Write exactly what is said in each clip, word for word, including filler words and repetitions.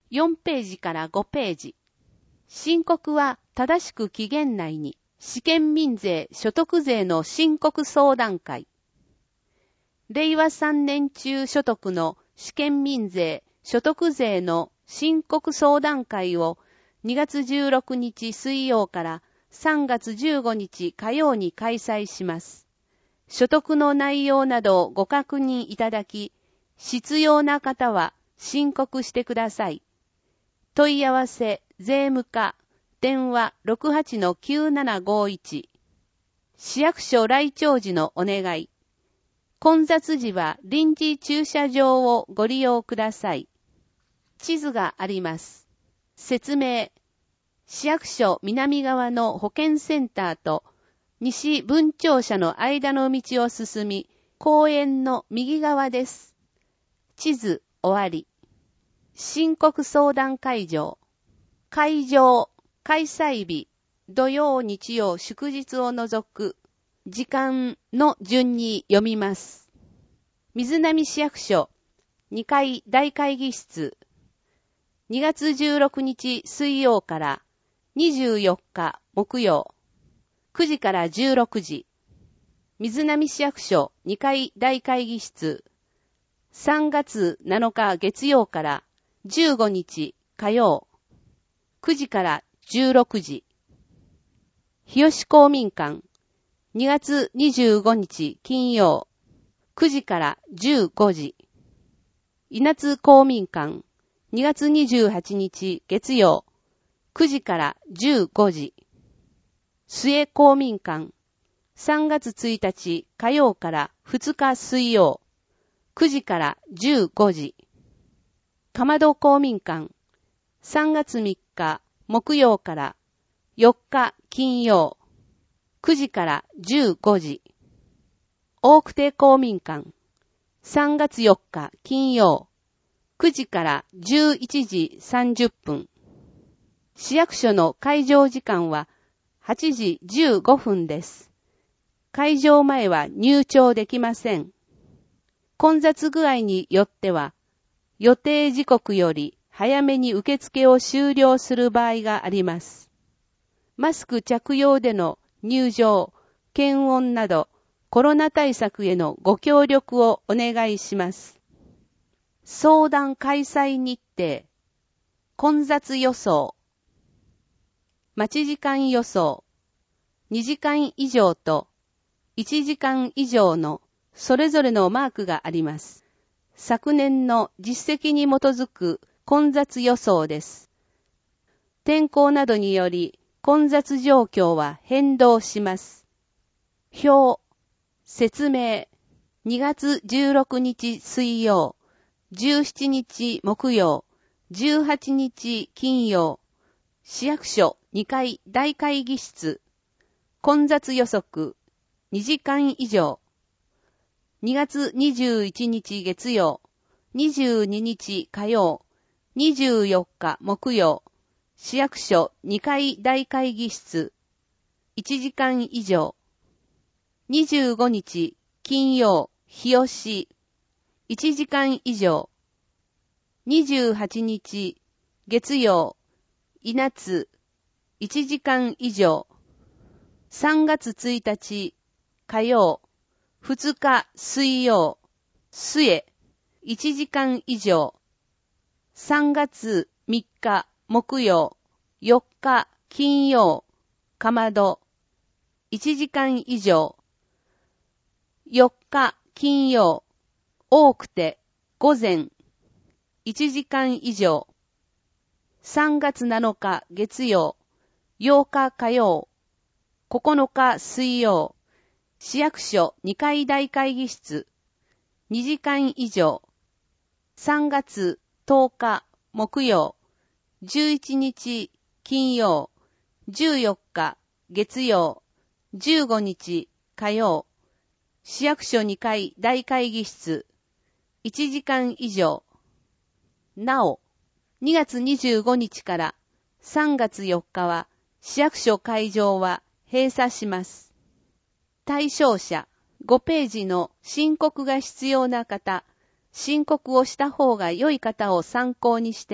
よんページからごページ。申告は正しく期限内に、試験民税所得税の申告相談会。令和さんねん中所得の試験民税所得税の申告相談会をにがつじゅうろくにち水曜からさんがつじゅうごにち火曜に開催します。所得の内容などをご確認いただき、必要な方は申告してください。問い合わせ、税務課、電話 ろくはちのきゅうななごいち。市役所来庁時のお願い。混雑時は臨時駐車場をご利用ください。地図があります。説明。市役所南側の保健センターと西分庁舎の間の道を進み、公園の右側です。地図終わり。申告相談会場。会場、開催日、土曜日曜祝日を除く、時間の順に読みます。水波市役所、にかい大会議室、にがつじゅうろくにち水曜からにじゅうよっか木曜、くじからじゅうろくじ。水波市役所にかい大会議室、さんがつなのか月曜からじゅうごにち火曜、くじからじゅうろくじ。日吉公民館、にがつにじゅうごにち金曜、くじからじゅうごじ。稲津公民館、にがつにじゅうはちにち月曜、くじからじゅうごじ。末公民館、さんがつついたち火曜からふつか水曜、くじからじゅうごじ。かまど公民館、さんがつみっか木曜からよっか金曜、くじからじゅうごじ。大久手公民館、さんがつよっか金曜、くじからじゅういちじさんじゅっぷん。市役所の開場時間ははちじじゅうごふんです。開場前は入庁できません。混雑具合によっては、予定時刻より早めに受付を終了する場合があります。マスク着用での入場、検温などコロナ対策へのご協力をお願いします。相談開催日程、混雑予想、待ち時間予想、にじかん以上といちじかん以上のそれぞれのマークがあります。昨年の実績に基づく混雑予想です。天候などにより混雑状況は変動します。表、説明、にがつじゅうろくにち水曜、じゅうしちにち木曜、じゅうはちにち金曜、市役所にかい大会議室、混雑予測、にじかん以上、にがつにじゅういちにち月曜、にじゅうににち火曜、にじゅうよっか木曜、市役所にかい大会議室、いちじかん以上、にじゅうごにち金曜、日吉、いちじかん以上、にじゅうはちにち月曜、稲津、いちじかん以上、さんがつついたち火曜、ふつか水曜、末、いちじかん以上、さんがつみっか木曜、よっか金曜、かまど、いちじかん以上、よっか金曜、多くて午前、いちじかん以上、さんがつなのか月曜、ようか火曜、ここのか水曜、市役所にかい大会議室、にじかん以上、さんがつとおか木曜、じゅういちにち金曜、じゅうよっか月曜、じゅうごにち火曜、市役所にかい大会議室、いちじかん以上。なお、にがつにじゅうごにちからさんがつよっかは市役所会場は閉鎖します。対象者ごページの申告が必要な方、申告をした方が良い方を参考にして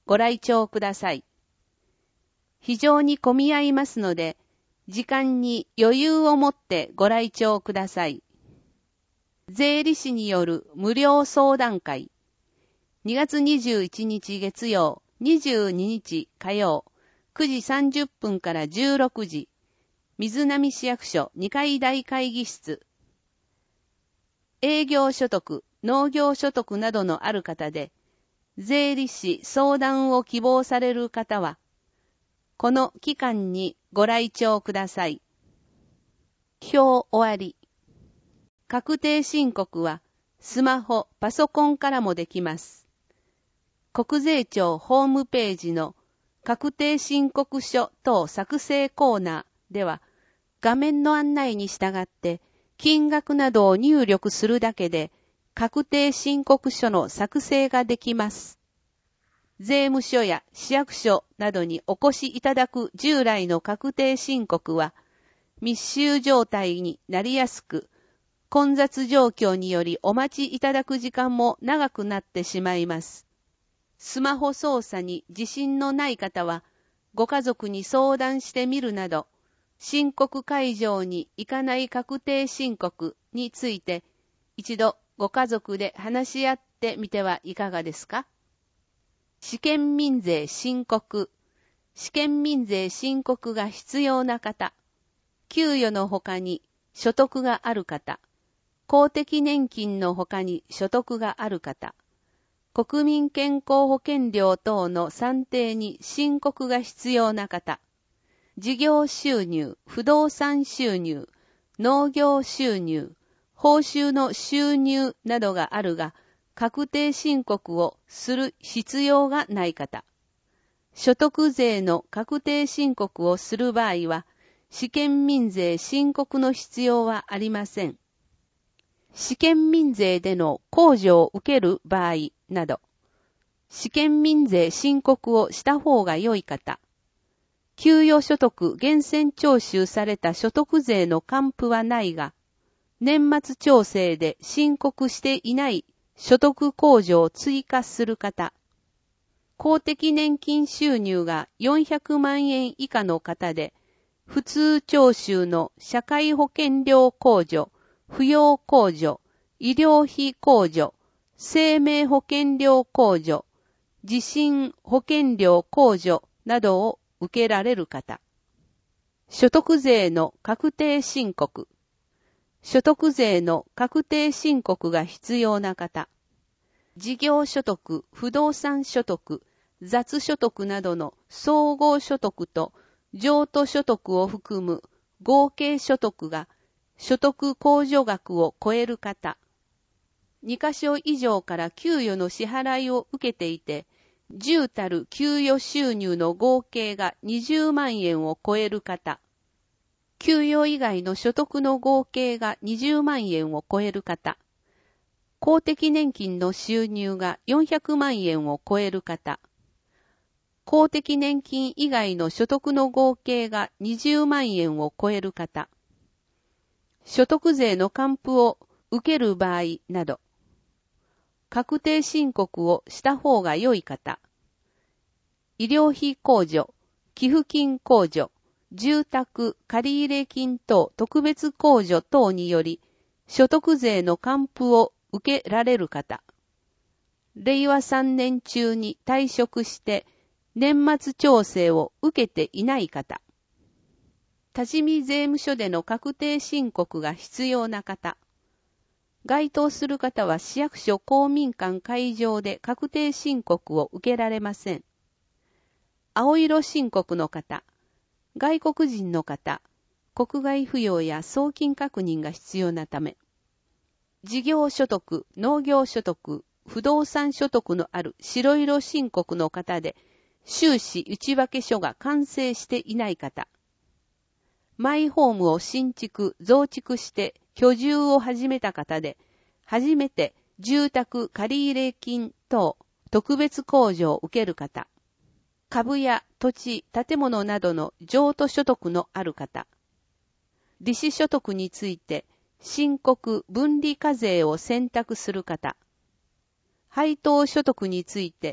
ご来庁ください。非常に混み合いますので、時間に余裕を持ってご来庁ください。税理士による無料相談会。にがつにじゅういちにち月曜、にじゅうににち火曜、くじさんじゅっぷんからじゅうろくじ、水波市役所にかい大会議室。営業所得、農業所得などのある方で、税理士相談を希望される方は、この期間にご来庁ください。表終わり。確定申告は、スマホ、パソコンからもできます。国税庁ホームページの確定申告書等作成コーナーでは、画面の案内に従って金額などを入力するだけで確定申告書の作成ができます。税務署や市役所などにお越しいただく従来の確定申告は密集状態になりやすく、混雑状況によりお待ちいただく時間も長くなってしまいます。スマホ操作に自信のない方は、ご家族に相談してみるなど、申告会場に行かない確定申告について、一度ご家族で話し合ってみてはいかがですか？試験民税申告。試験民税申告が必要な方、給与の他に所得がある方、公的年金の他に所得がある方、国民健康保険料等の算定に申告が必要な方、事業収入、不動産収入、農業収入、報酬の収入などがあるが、確定申告をする必要がない方、所得税の確定申告をする場合は、試験民税申告の必要はありません。試験民税での控除を受ける場合など、試験民税申告をした方が良い方、給与所得源泉徴収された所得税の還付はないが、年末調整で申告していない所得控除を追加する方、公的年金収入がよんひゃくまんえん以下の方で、普通徴収の社会保険料控除、扶養控除、医療費控除、生命保険料控除、地震保険料控除などを受けられる方。所得税の確定申告。所得税の確定申告が必要な方。事業所得、不動産所得、雑所得などの総合所得と譲渡所得を含む合計所得が所得控除額を超える方。にかしょ以上から給与の支払いを受けていて、じゅうたる給与収入の合計がにじゅうまんえんを超える方。給与以外の所得の合計がにじゅうまんえんを超える方。公的年金の収入がよんひゃくまんえんを超える方。公的年金以外の所得の合計がにじゅうまんえんを超える方。所得税の還付を受ける場合など、確定申告をした方が良い方、医療費控除、寄付金控除、住宅借入金等特別控除等により、所得税の還付を受けられる方、れいわさんねん中に退職して年末調整を受けていない方、多治見税務署での確定申告が必要な方、該当する方は市役所公民館会場で確定申告を受けられません。青色申告の方、外国人の方、国外扶養や送金確認が必要なため、事業所得、農業所得、不動産所得のある白色申告の方で、収支内訳書が完成していない方、マイホームを新築、増築して居住を始めた方で、初めて住宅借入金等特別控除を受ける方、株や土地、建物などの譲渡所得のある方、利子所得について申告分離課税を選択する方、配当所得について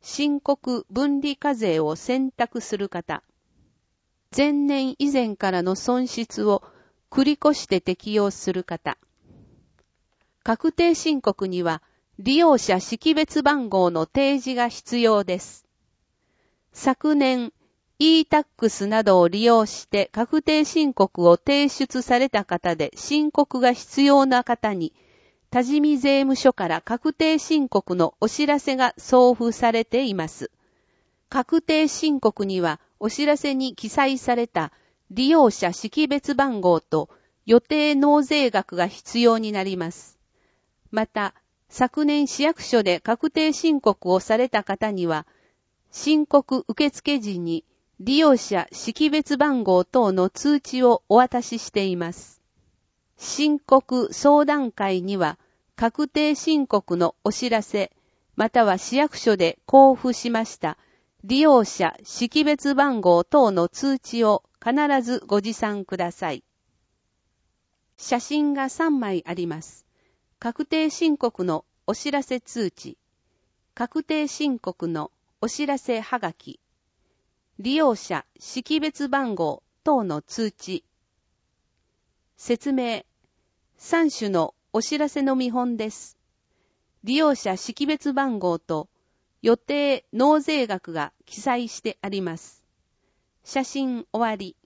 申告分離課税を選択する方、前年以前からの損失を繰り越して適用する方、確定申告には利用者識別番号の提示が必要です。昨年、イータックス などを利用して確定申告を提出された方で申告が必要な方に、多治見税務署から確定申告のお知らせが送付されています。確定申告にはお知らせに記載された利用者識別番号と予定納税額が必要になります。また、昨年市役所で確定申告をされた方には、申告受付時に利用者識別番号等の通知をお渡ししています。申告相談会には、確定申告のお知らせ、または市役所で交付しました利用者識別番号等の通知を必ずご持参ください。写真がさんまいあります。確定申告のお知らせ通知、確定申告のお知らせはがき、利用者識別番号等の通知。説明。さん種のお知らせの見本です。利用者識別番号と予定納税額が記載してあります。写真終わり。